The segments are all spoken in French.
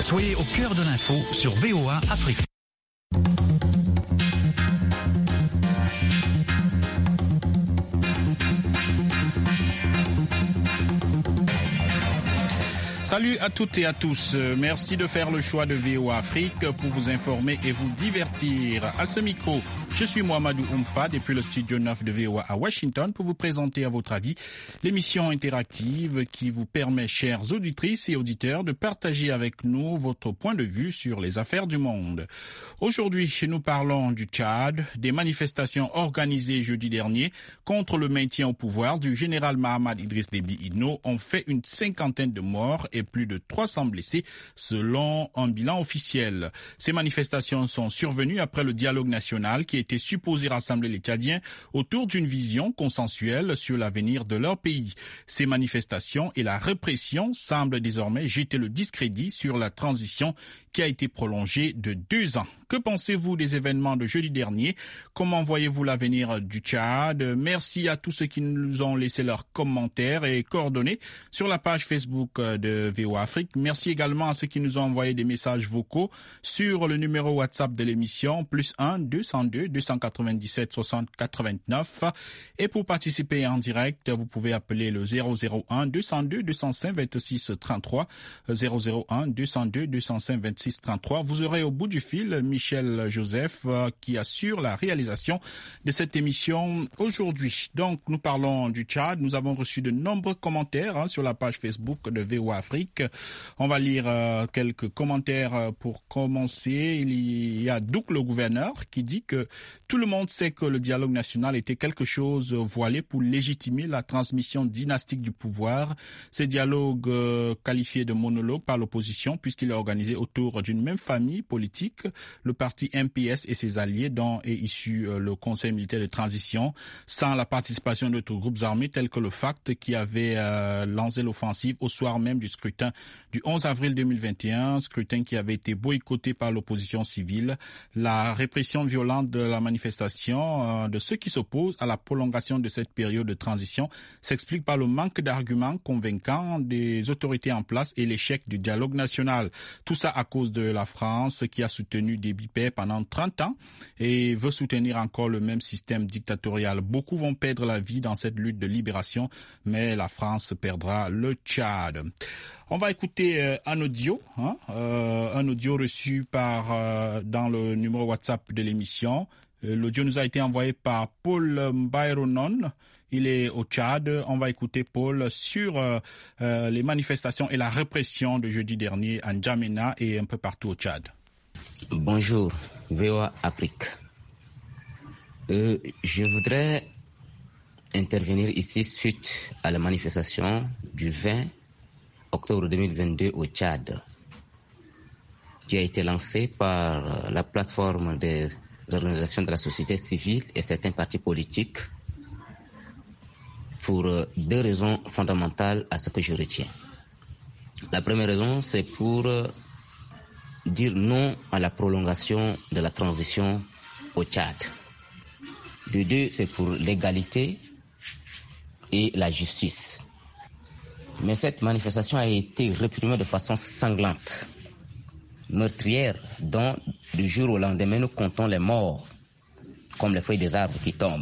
Soyez au cœur de l'info sur VOA Afrique. Salut à toutes et à tous. Merci de faire le choix de VOA Afrique pour vous informer et vous divertir. À ce micro, je suis Mohamedou Oumfa depuis le studio 9 de VOA à Washington pour vous présenter à votre avis l'émission interactive qui vous permet, chères auditrices et auditeurs, de partager avec nous votre point de vue sur les affaires du monde. Aujourd'hui, nous parlons du Tchad, des manifestations organisées jeudi dernier contre le maintien au pouvoir du général Mahamat Idriss Déby Itno ont fait une cinquantaine de morts et plus de 300 blessés selon un bilan officiel. Ces manifestations sont survenues après le dialogue national qui était supposé rassembler les Tchadiens autour d'une vision consensuelle sur l'avenir de leur pays. Ces manifestations et la répression semblent désormais jeter le discrédit sur la transition qui a été prolongée de 2 ans. Que pensez-vous des événements de jeudi dernier? Comment voyez-vous l'avenir du Tchad? Merci à tous ceux qui nous ont laissé leurs commentaires et coordonnées sur la page Facebook de VOA Afrique. Merci également à ceux qui nous ont envoyé des messages vocaux sur le numéro WhatsApp de l'émission, +1 202 297 60 89. Et pour participer en direct, vous pouvez appeler le 001 202 205 26 33, 001 202 205 26 33. Vous aurez au bout du fil Michel Joseph qui assure la réalisation de cette émission aujourd'hui. Donc, nous parlons du Tchad. Nous avons reçu de nombreux commentaires sur la page Facebook de VOA Afrique. On va lire quelques commentaires pour commencer. Il y a Douk le gouverneur qui dit que tout le monde sait que le dialogue national était quelque chose voilé pour légitimer la transmission dynastique du pouvoir. Ces dialogues qualifiés de monologue par l'opposition puisqu'il est organisé autour d'une même famille politique, le parti MPS et ses alliés dont est issu le Conseil militaire de transition, sans la participation d'autres groupes armés tels que le FACT qui avait lancé l'offensive au soir même du scrutin du 11 avril 2021, scrutin qui avait été boycotté par l'opposition civile. La répression violente de la manifestation de ceux qui s'opposent à la prolongation de cette période de transition s'explique par le manque d'arguments convaincants des autorités en place et l'échec du dialogue national. Tout ça à cause de la France qui a soutenu Déby pendant 30 ans et veut soutenir encore le même système dictatorial. Beaucoup vont perdre la vie dans cette lutte de libération, mais la France perdra le Tchad. On va écouter un audio reçu dans le numéro WhatsApp de l'émission. L'audio nous a été envoyé par Paul Byronon. Il est au Tchad. On va écouter Paul sur les manifestations et la répression de jeudi dernier à N'Djamena et un peu partout au Tchad. Bonjour, VOA Afrique. Je voudrais intervenir ici suite à la manifestation du 20 octobre 2022 au Tchad, qui a été lancée par la plateforme des organisations de la société civile et certains partis politiques pour 2 raisons fondamentales à ce que je retiens. La première raison, c'est pour dire non à la prolongation de la transition au Tchad. De 2, c'est pour l'égalité et la justice. Mais cette manifestation a été réprimée de façon sanglante, meurtrière, dont du jour au lendemain, nous comptons les morts, comme les feuilles des arbres qui tombent.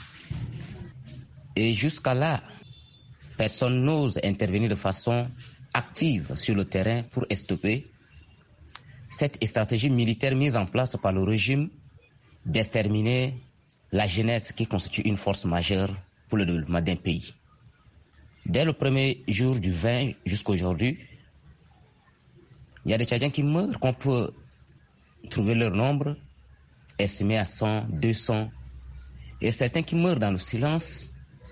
Et jusqu'à là, personne n'ose intervenir de façon active sur le terrain pour stopper cette stratégie militaire mise en place par le régime d'exterminer la jeunesse qui constitue une force majeure pour le développement d'un pays. Dès le premier jour du 20 jusqu'à aujourd'hui, il y a des Tchadiens qui meurent, qu'on peut trouver leur nombre estimé à 100, 200, et certains qui meurent dans le silence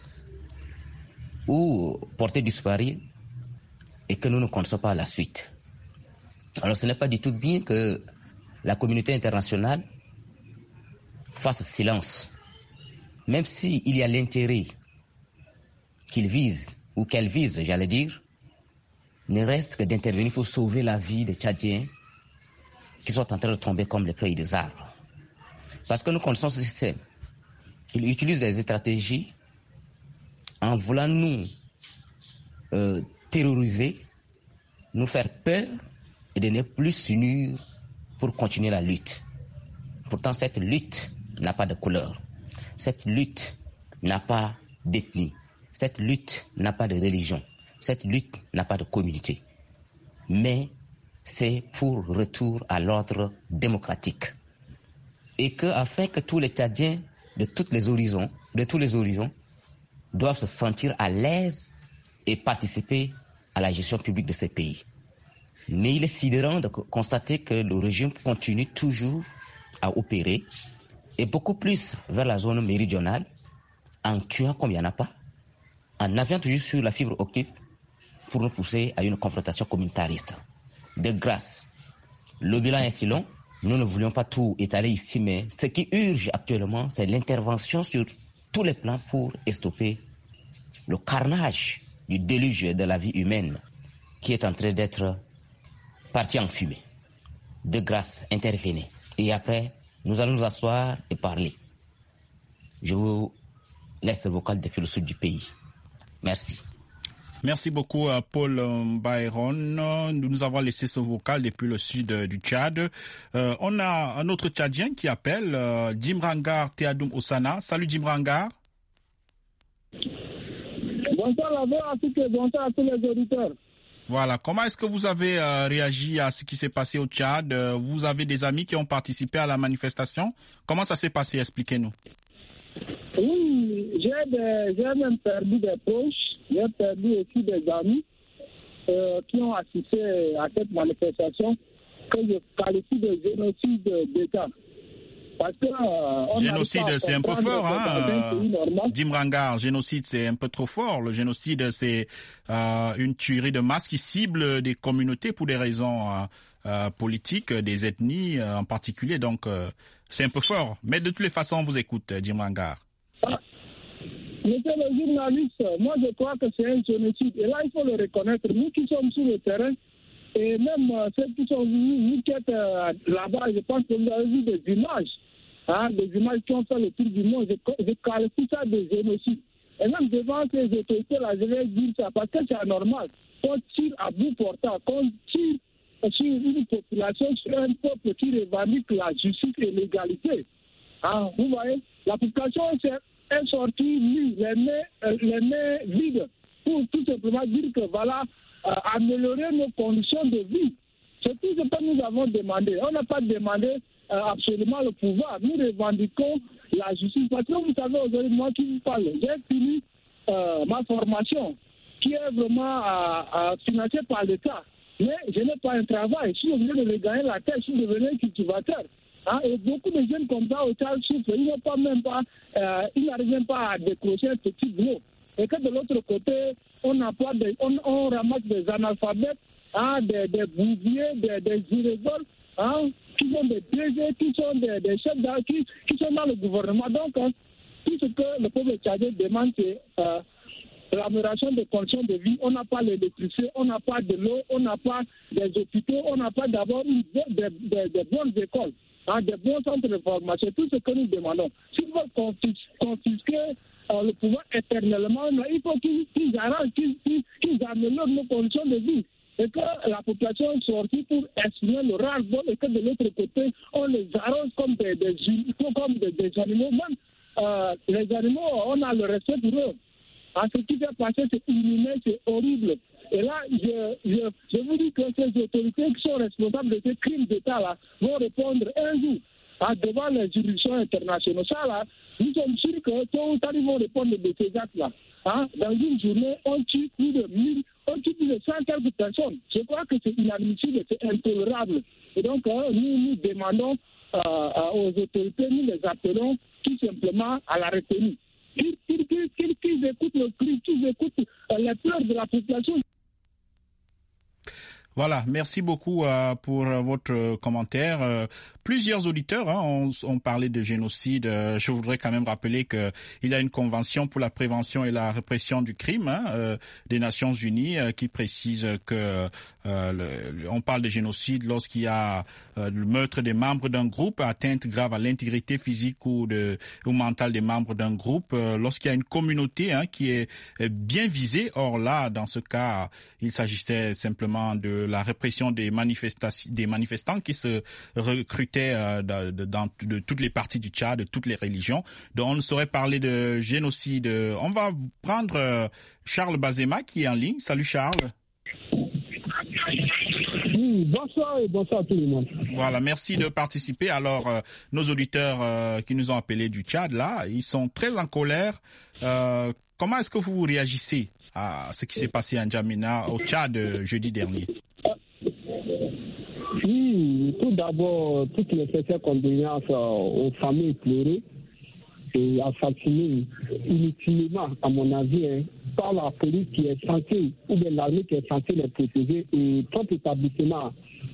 ou portés disparus et que nous ne connaissons pas à la suite. Alors ce n'est pas du tout bien que la communauté internationale fasse silence, même s'il y a l'intérêt qu'il vise, ou qu'elle vise, j'allais dire, ne reste que d'intervenir pour sauver la vie des Tchadiens qui sont en train de tomber comme les feuilles des arbres. Parce que nous connaissons ce système. Il utilise des stratégies en voulant nous terroriser, nous faire peur et de ne plus s'unir pour continuer la lutte. Pourtant, cette lutte n'a pas de couleur. Cette lutte n'a pas d'ethnie. Cette lutte n'a pas de religion. Cette lutte n'a pas de communauté. Mais c'est pour retour à l'ordre démocratique. Et que, afin que tous les Tchadiens de tous les horizons, doivent se sentir à l'aise et participer à la gestion publique de ces pays. Mais il est sidérant de constater que le régime continue toujours à opérer, et beaucoup plus vers la zone méridionale, en tuant comme il n'y en a pas, en naviguant toujours sur la fibre optique pour nous pousser à une confrontation communautariste. De grâce, le bilan est si long, nous ne voulions pas tout étaler ici, mais ce qui urge actuellement, c'est l'intervention sur tous les plans pour stopper le carnage du déluge de la vie humaine qui est en train d'être parti en fumée. De grâce, intervenez. Et après, nous allons nous asseoir et parler. Je vous laisse le vocal depuis le sud du pays. Merci. Merci beaucoup à Paul Byron. Nous avons laissé ce vocal depuis le sud du Tchad. On a un autre Tchadien qui appelle Jim Rangar Teadoum Osana. Salut Jim Rangar. Bonsoir bonsoir à tous les auditeurs. Voilà. Comment est-ce que vous avez réagi à ce qui s'est passé au Tchad? Vous avez des amis qui ont participé à la manifestation. Comment ça s'est passé? Expliquez-nous. Oui, j'ai même perdu des proches. J'ai perdu aussi des amis qui ont assisté à cette manifestation que je qualifie de génocide d'État. Parce que génocide, c'est un peu fort, hein, Jim Rangar. Génocide, c'est un peu trop fort. Le génocide, c'est une tuerie de masse qui cible des communautés pour des raisons politiques, des ethnies en particulier. Donc, c'est un peu fort. Mais de toutes les façons, on vous écoute, Jim Rangar. Monsieur le journaliste, moi je crois que c'est un génocide. Et là, il faut le reconnaître. Nous qui sommes sur le terrain, et même ceux qui sont venus, nous qui êtes là-bas, je pense que vous avez vu des images qui ont fait le tour du monde. Je qualifie ça de génocide. Et même devant ces autorités-là, je vais dire ça, parce que c'est anormal. Qu'on tire à bout portant, qu'on tire sur une population, sur un peuple qui revendique la justice et l'égalité. Vous voyez, la population est sortie nue, les mains vides, pour tout simplement dire que voilà, améliorer nos conditions de vie. C'est tout ce que nous avons demandé. On n'a pas demandé absolument le pouvoir. Nous revendiquons la justice. Parce que vous savez, aujourd'hui, moi qui vous parle, j'ai fini ma formation, qui est vraiment financée par l'État. Mais je n'ai pas un travail. Si je venais de me gagner la tête, je suis devenu cultivateur. Et beaucoup de jeunes comme ça au Tchad souffrent. Ils n'arrivent même pas à décrocher un petit boulot. Et que de l'autre côté, on ramasse des analphabètes, des bouviers, des irréguliers, qui sont des DG, qui sont des chefs qui sont dans le gouvernement. Donc, tout ce que le peuple tchadien demande, c'est l'amélioration des conditions de vie. On n'a pas l'électricité, on n'a pas de l'eau, on n'a pas des hôpitaux, on n'a pas d'abord des bonnes écoles, des bons centres de formation. Tout ce que nous demandons. S'ils veulent confisquer le pouvoir éternellement, il faut qu'ils arrangent, qu'ils améliorent nos conditions de vie. Et que la population est sortie pour exprimer le ras-le-bol et que de l'autre côté, on les arrose comme des animaux. Même les animaux, on a le respect pour eux. Ce qui s'est passé, c'est inhumain, c'est horrible. Et là, je vous dis que ces autorités qui sont responsables de ces crimes d'État-là vont répondre un jour devant les juridictions internationales. Ça, là, nous sommes sûrs que tôt ou tard, ils vont répondre de ces actes-là. Dans une journée, on tue plus de 100 quelques personnes. Je crois que c'est inadmissible, c'est intolérable. Et donc, nous demandons aux autorités, nous les appelons tout simplement à la retenue. Qu'ils écoutent le cri, qu'ils écoutent les pleurs de la population. Voilà, merci beaucoup pour votre commentaire. Plusieurs auditeurs ont parlé de génocide. Je voudrais quand même rappeler qu'il y a une convention pour la prévention et la répression du crime des Nations Unies qui précise que on parle de génocide lorsqu'il y a le meurtre des membres d'un groupe, atteinte grave à l'intégrité physique ou mentale des membres d'un groupe, lorsqu'il y a une communauté qui est bien visée. Or là, dans ce cas, il s'agissait simplement de la répression des manifestants qui se recrutaient de toutes les parties du Tchad, de toutes les religions. Donc on saurait parler de génocide. On va prendre Charles Bazema qui est en ligne. Salut Charles. Oui, bonsoir et bonsoir à tout le monde. Voilà, merci de participer. Alors, nos auditeurs qui nous ont appelés du Tchad, là, ils sont très en colère. Comment est-ce que vous réagissez à ce qui s'est passé à N'Djamena, au Tchad, jeudi dernier? Oui, tout d'abord, toutes les sincères condoléances aux familles éplorées et assassinées inutilement, à mon avis, par la police qui est censée, ou bien l'armée qui est censée les protéger, et propre établissement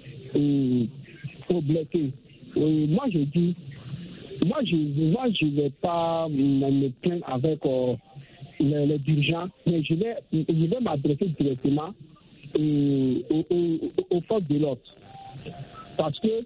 au blessé. Moi, je dis, moi, je ne vais pas me plaindre avec les dirigeants, mais je vais m'adresser directement aux forces de l'ordre. Parce que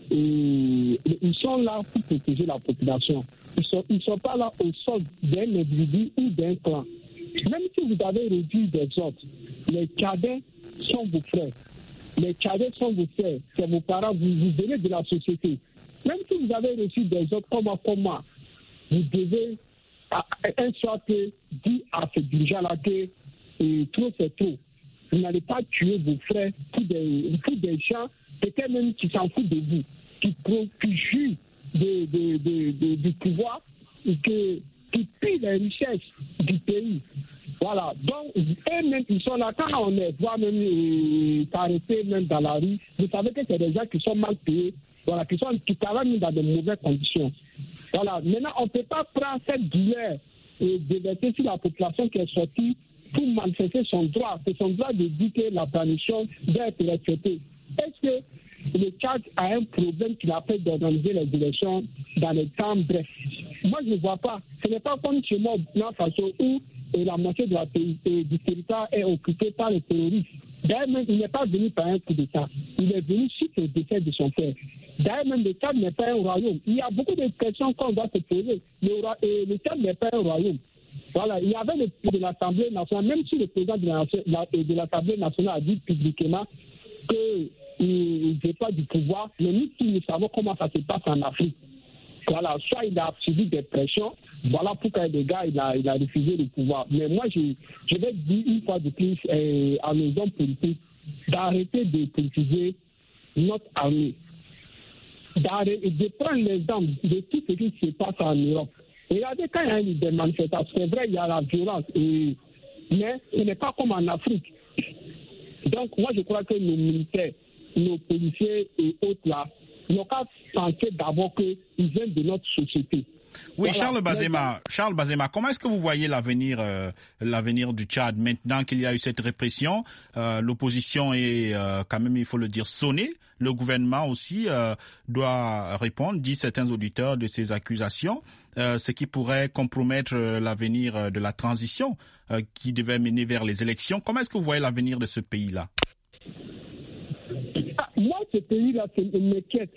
ils sont là pour protéger la population. Ils sont pas là au sol d'un individu ou d'un clan. Même si vous avez réduit des autres, les cadets sont vos frères. Les cadets sont vos frères, c'est vos parents, vous venez de la société. Même si vous avez reçu des autres comme moi, vous devez un soir dire à ce dirigeant-là que trop c'est trop. Vous n'allez pas tuer vos frères pour des gens, peut-être même qui s'en foutent de vous, qui jouent du pouvoir et qui pillent les richesses du pays. Voilà. Donc, eux-mêmes, ils sont là. Quand on les voit même s'arrêter même dans la rue, vous savez que c'est des gens qui sont mal payés, voilà, qui travaillent dans de mauvaises conditions. Voilà. Maintenant, on ne peut pas prendre cette douleur et déverser sur la population qui est sortie pour manifester son droit. C'est son droit de dire que la permission doit être respectée. Est-ce que le Tchad a un problème qui l'appelle d'organiser les élections dans les temps brefs? Moi, je ne vois pas. Ce n'est pas comme chez moi, dans la façon où la moitié du territoire est occupé par les terroristes. D'ailleurs, même, il n'est pas venu par un coup d'État. Il est venu suite au décès de son père. D'ailleurs, même le Tchad n'est pas un royaume. Il y a beaucoup de questions qu'on doit se poser. Le Tchad n'est pas un royaume. Voilà, il y avait le président de l'Assemblée nationale, même si le président de l'Assemblée nationale a dit publiquement qu'il n'est pas du pouvoir, mais nous savons comment ça se passe en Afrique. Voilà, soit il a subi des pressions, voilà pourquoi les gars, il a refusé le pouvoir. Mais moi, je vais dire une fois de plus à nos hommes politiques d'arrêter de politiser notre armée, de prendre l'exemple de tout ce qui se passe en Europe. Regardez, quand il y a des manifestations, c'est vrai, il y a la violence, mais ce n'est pas comme en Afrique. Donc, moi, je crois que nos militaires, nos policiers et autres là, n'ont qu'à penser d'abord qu'ils viennent de notre société. Oui, voilà. Charles Bazema, comment est-ce que vous voyez l'avenir du Tchad maintenant qu'il y a eu cette répression? L'opposition est quand même, il faut le dire, sonnée. Le gouvernement aussi doit répondre, disent certains auditeurs, de ces accusations, ce qui pourrait compromettre l'avenir de la transition qui devait mener vers les élections. Comment est-ce que vous voyez l'avenir de ce pays-là? Moi, ce pays-là, c'est une m'inquiète.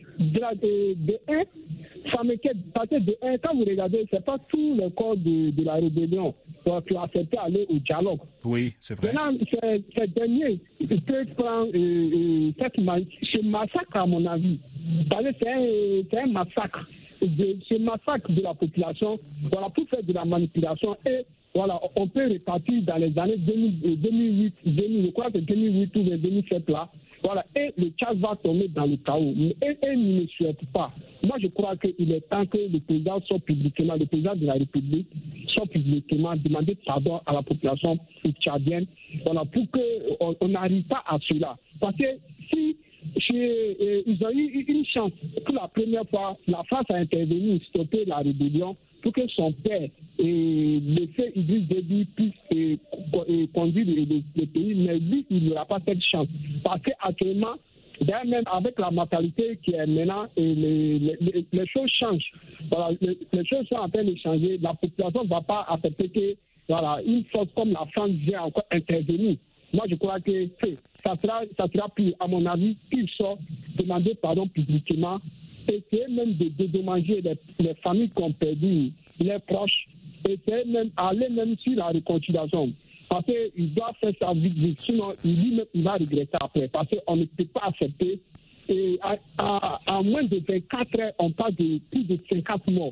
Ça m'inquiète. Parce que quand vous regardez, ce n'est pas tout le corps de la rébellion qui a accepté d'aller au dialogue. Oui, c'est vrai. Maintenant, ces derniers, ils peuvent prendre ce massacre, à mon avis. Parce que c'est un massacre. Ce massacre de la population, voilà, pour faire de la manipulation et voilà, on peut répartir dans les années 2008, je crois que 2008 ou 2007 là. Voilà, et le Tchad va tomber dans le chaos. Et il ne souhaite pas. Moi, je crois qu'il est temps que le président de la République soit publiquement demander pardon à la population tchadienne, voilà, pour qu'on n'arrive pas à cela. Parce que si ils ont eu une chance, pour la première fois, la France a intervenu, stopper la rébellion, pour que son père et le fait Idriss Déby puisse conduire le pays, mais lui, il n'aura pas cette chance. Parce qu'actuellement, même avec la mentalité qui est maintenant, les choses changent. Voilà, les choses sont en train de changer. La population ne va pas accepter que voilà, une force comme la France vient encore intervenir. Moi, je crois que ça sera plus, à mon avis, qu'il soit demander pardon publiquement, essayer même de dédommager les familles qui ont perdu les proches, essayer même aller même sur la réconciliation. Parce qu'il doit faire sa vie, sinon lui-même il va regretter après. Parce qu'on ne peut pas accepter. Et à moins de 24 heures, on parle de plus de 50 morts.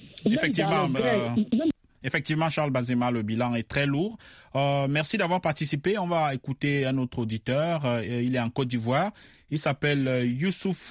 Effectivement, Charles Bazema, le bilan est très lourd. Merci d'avoir participé. On va écouter un autre auditeur. Il est en Côte d'Ivoire. Il s'appelle Youssouf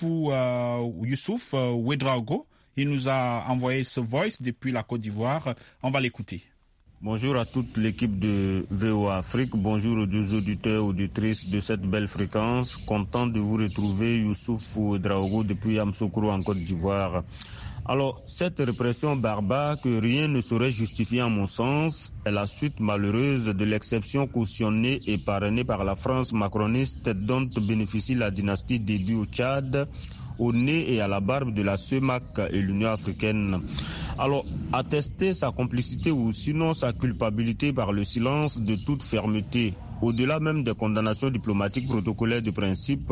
Ouedraogo. Il nous a envoyé ce voice depuis la Côte d'Ivoire. On va l'écouter. Bonjour à toute l'équipe de VOA Afrique. Bonjour aux deux auditeurs, auditrices de cette belle fréquence. Content de vous retrouver, Youssouf Ouedraogo, depuis Yamoussoukro en Côte d'Ivoire. Alors, cette répression barbare que rien ne saurait justifier en mon sens est la suite malheureuse de l'exception cautionnée et parrainée par la France macroniste dont bénéficie la dynastie Déby au Tchad, au nez et à la barbe de la CEMAC et l'Union africaine. Alors, attester sa complicité ou sinon sa culpabilité par le silence de toute fermeté, au-delà même des condamnations diplomatiques protocolaires de principe,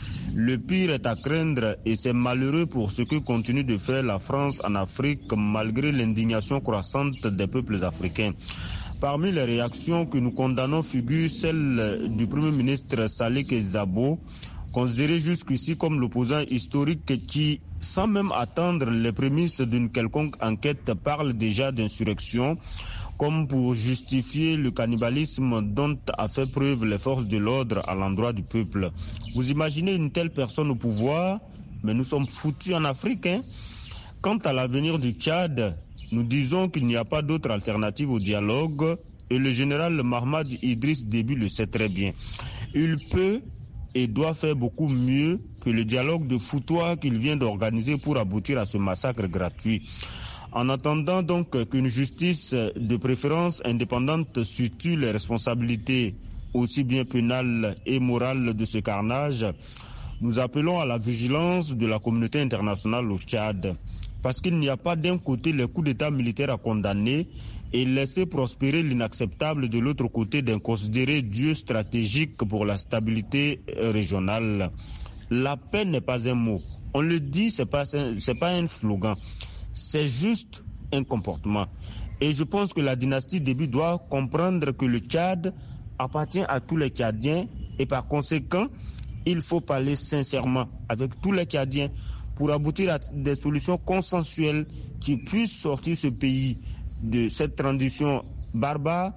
le pire est à craindre et c'est malheureux pour ce que continue de faire la France en Afrique malgré l'indignation croissante des peuples africains. Parmi les réactions que nous condamnons figure celle du Premier ministre Saleh Kezabo, considéré jusqu'ici comme l'opposant historique qui, sans même attendre les prémices d'une quelconque enquête, parle déjà d'insurrection, comme pour justifier le cannibalisme dont a fait preuve les forces de l'ordre à l'endroit du peuple. Vous imaginez une telle personne au pouvoir, mais nous sommes foutus en Afrique. Quant à l'avenir du Tchad, nous disons qu'il n'y a pas d'autre alternative au dialogue et le général Mahamad Idriss Déby le sait très bien. Il peut et doit faire beaucoup mieux que le dialogue de foutoir qu'il vient d'organiser pour aboutir à ce massacre gratuit. En attendant donc qu'une justice de préférence indépendante situe les responsabilités aussi bien pénales et morales de ce carnage, nous appelons à la vigilance de la communauté internationale au Tchad. Parce qu'il n'y a pas d'un côté les coups d'État militaires à condamner et laisser prospérer l'inacceptable de l'autre côté d'un considéré Dieu stratégique pour la stabilité régionale. La paix n'est pas un mot. On le dit, c'est pas un slogan. C'est juste un comportement. Et je pense que la dynastie Déby doit comprendre que le Tchad appartient à tous les Tchadiens et par conséquent, il faut parler sincèrement avec tous les Tchadiens pour aboutir à des solutions consensuelles qui puissent sortir ce pays de cette transition barbare,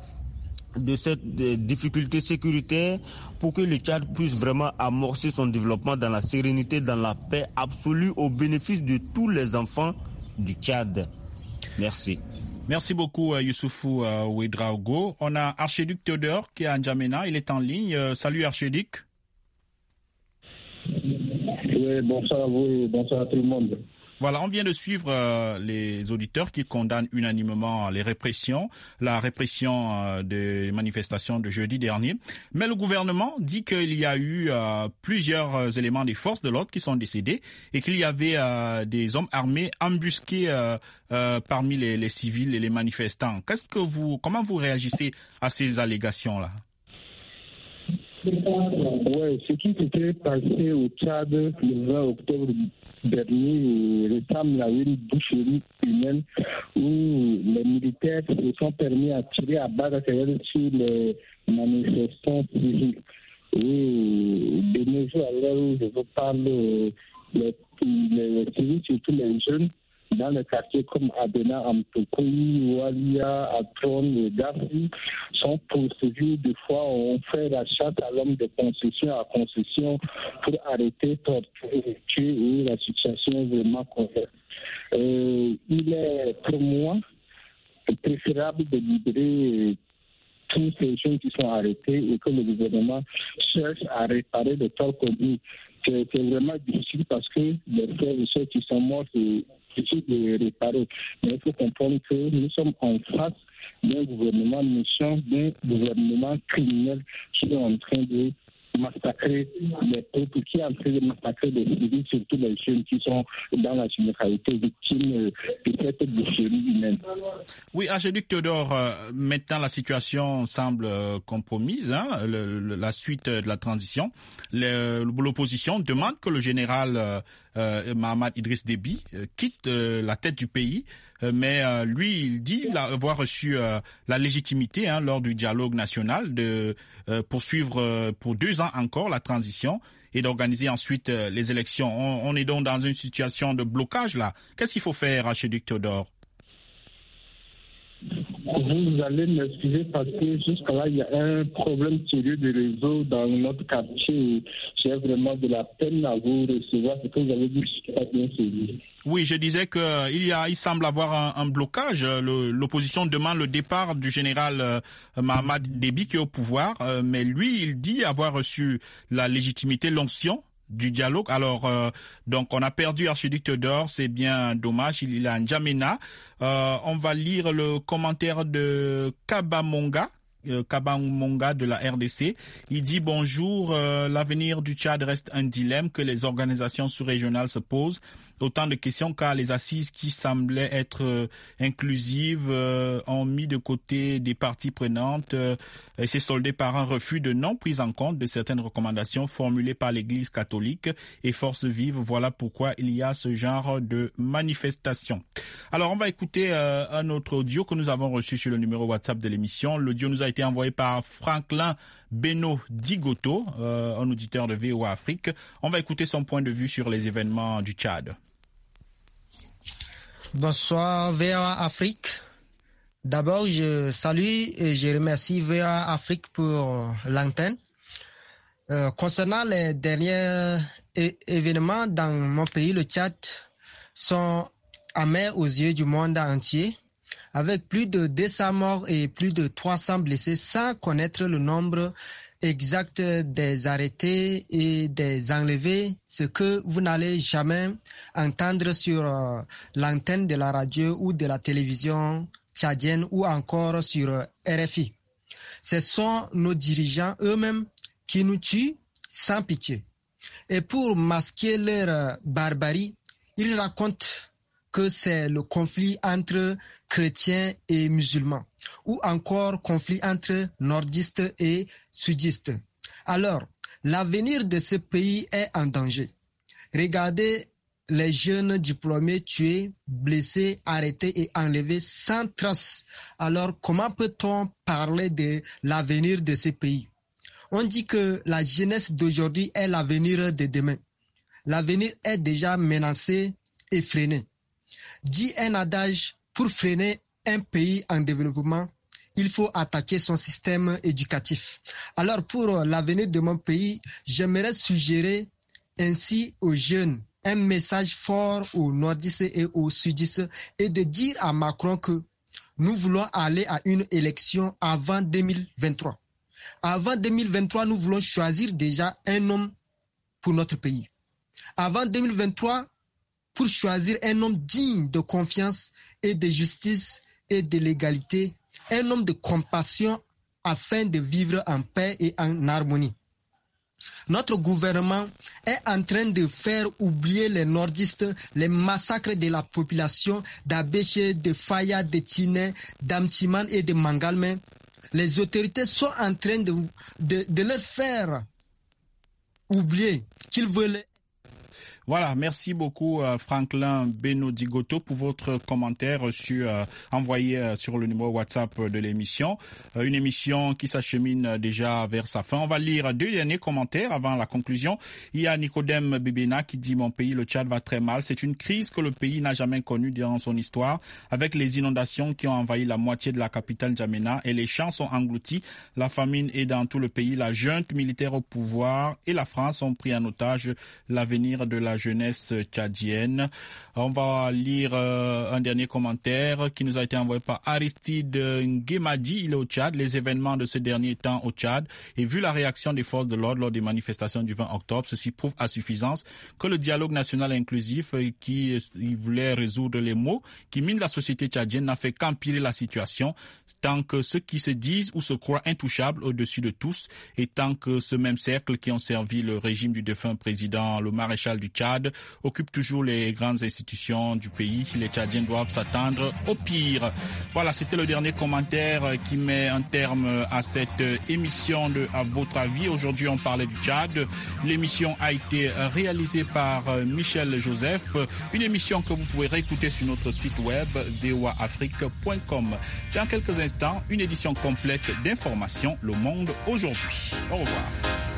de cette difficulté sécuritaire, pour que le Tchad puisse vraiment amorcer son développement dans la sérénité, dans la paix absolue, au bénéfice de tous les enfants du Tchad. Merci. Merci beaucoup, Youssoufou Ouedraogo. On a Archiduc Théodore qui est à N'Djamena. Il est en ligne. Salut, Archiduc. Oui, bonsoir à vous et bonsoir à tout le monde. Voilà, on vient de suivre les auditeurs qui condamnent unanimement la répression des manifestations de jeudi dernier. Mais le gouvernement dit qu'il y a eu plusieurs éléments des forces de l'ordre qui sont décédés et qu'il y avait des hommes armés embusqués parmi les civils et les manifestants. Comment vous réagissez à ces allégations-là? Oui, ce qui s'était passé au Tchad le 20 octobre dernier ressemble à une boucherie humaine où les militaires se sont permis à tirer à balles réelles sur les manifestants civils. Et de nos jours, à l'heure où je vous parle, les civils, surtout les jeunes, dans les quartiers comme Abena, Amtokoui, Walia, Atron et Gafi, sont poursuivis. Des fois, on fait la chasse à l'homme de concession à concession pour arrêter, torturer, tuer, et la situation est vraiment complexe. Il est pour moi préférable de libérer tous ces jeunes qui sont arrêtés et que le gouvernement cherche à réparer le tort commis. C'est vraiment difficile parce que les frères et ceux qui sont morts, c'est difficile de réparer. Mais il faut comprendre que nous sommes en face d'un gouvernement méchant, d'un gouvernement criminel qui est en train de massacrer les peuples, qui est en train de massacrer les civils, surtout les jeunes qui sont dans la généralité victimes de cette boucherie humaine. Oui, Archiduc Théodore, maintenant la situation semble compromise, la suite de la transition. L'opposition demande que le général Mahamad Idriss Déby quitte la tête du pays. mais lui, il dit avoir reçu la légitimité lors du dialogue national de poursuivre pour 2 ans encore la transition et d'organiser ensuite les élections. On est donc dans une situation de blocage là. Qu'est-ce qu'il faut faire, archiduc Théodore? Vous allez m'excuser parce que jusqu'à là, il y a un problème sérieux de réseau dans notre quartier. J'ai vraiment de la peine à vous recevoir. Ce que vous avez dit, je ne suis pas bien saisi. Oui, je disais il semble avoir un blocage. L'opposition demande le départ du général Mahamat Déby qui est au pouvoir, mais lui, il dit avoir reçu la légitimité, l'onction du dialogue. Alors, donc, on a perdu archiduc Théodore, c'est bien dommage, il est à N'Djamena. On va lire le commentaire de Kabamonga de la RDC. Il dit bonjour, l'avenir du Tchad reste un dilemme que les organisations sous-régionales se posent. Autant de questions car les assises qui semblaient être inclusives ont mis de côté des parties prenantes et s'est soldé par un refus de non prise en compte de certaines recommandations formulées par l'Église catholique et Force Vive. Voilà pourquoi il y a ce genre de manifestation. Alors on va écouter un autre audio que nous avons reçu sur le numéro WhatsApp de l'émission. L'audio nous a été envoyé par Franklin Beno Digoto, un auditeur de VOA Afrique. On va écouter son point de vue sur les événements du Tchad. Bonsoir VOA Afrique. D'abord, je salue et je remercie VOA Afrique pour l'antenne. Concernant les derniers événements dans mon pays, le Tchad, sont amers aux yeux du monde entier, avec plus de 200 morts et plus de 300 blessés, sans connaître le nombre exact des arrêtés et des enlevés, ce que vous n'allez jamais entendre sur l'antenne de la radio ou de la télévision tchadienne ou encore sur RFI. Ce sont nos dirigeants eux-mêmes qui nous tuent sans pitié. Et pour masquer leur barbarie, ils racontent que c'est le conflit entre chrétiens et musulmans, ou encore conflit entre nordistes et sudistes. Alors, l'avenir de ce pays est en danger. Regardez les jeunes diplômés tués, blessés, arrêtés et enlevés sans trace. Alors, comment peut-on parler de l'avenir de ce pays? On dit que la jeunesse d'aujourd'hui est l'avenir de demain. L'avenir est déjà menacé et freiné. Dit un adage, pour freiner un pays en développement, il faut attaquer son système éducatif. Alors pour l'avenir de mon pays, j'aimerais suggérer ainsi aux jeunes un message fort aux nordistes et aux sudistes et de dire à Macron que nous voulons aller à une élection avant 2023. Avant 2023, nous voulons choisir déjà un homme pour notre pays. Avant 2023, pour choisir un homme digne de confiance et de justice et de l'égalité, un homme de compassion afin de vivre en paix et en harmonie. Notre gouvernement est en train de faire oublier les nordistes les massacres de la population d'Abéché, de Faya, de Tiné, d'Amtiman et de Mangalmé. Les autorités sont en train de leur faire oublier qu'ils veulent. Voilà, merci beaucoup Franklin Beno Digoto pour votre commentaire envoyé sur le numéro WhatsApp de l'émission. Une émission qui s'achemine déjà vers sa fin. On va lire 2 derniers commentaires avant la conclusion. Il y a Nicodème Bibena qui dit « Mon pays, le Tchad, va très mal. C'est une crise que le pays n'a jamais connue durant son histoire, avec les inondations qui ont envahi la moitié de la capitale N'Djamena et les champs sont engloutis. La famine est dans tout le pays. La junte militaire au pouvoir et la France ont pris en otage l'avenir de la jeunesse tchadienne. On va lire un dernier commentaire qui nous a été envoyé par Aristide Nguemadi. Il est au Tchad. Les événements de ce dernier temps au Tchad et vu la réaction des forces de l'ordre lors des manifestations du 20 octobre, ceci prouve à suffisance que le dialogue national inclusif qui voulait résoudre les maux qui minent la société tchadienne n'a fait qu'empirer la situation. Tant que ceux qui se disent ou se croient intouchables au-dessus de tous et tant que ce même cercle qui ont servi le régime du défunt président, le maréchal du Tchad, Tchad occupe toujours les grandes institutions du pays. Les Tchadiens doivent s'attendre au pire. Voilà, c'était le dernier commentaire qui met un terme à cette émission de À votre avis. Aujourd'hui, on parlait du Tchad. L'émission a été réalisée par Michel Joseph. Une émission que vous pouvez réécouter sur notre site web voaafrique.com. Dans quelques instants, une édition complète d'informations Le Monde aujourd'hui. Au revoir.